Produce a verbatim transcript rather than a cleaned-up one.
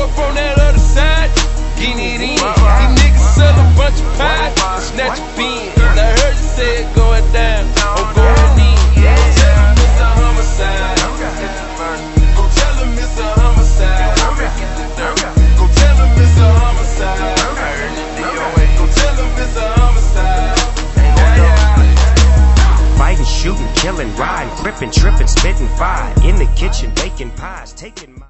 up on that other side, getting it in. These niggas sell a bunch of pies and snatch a bean. I heard you say it going down, I'm going in. Go tell him it's a homicide. Go tell him it's a homicide. Go tell him it's a homicide. Go tell him it's a homicide. Fighting, shooting, killing, riding, gripping, tripping, spitting fire. In the kitchen, baking pies, taking my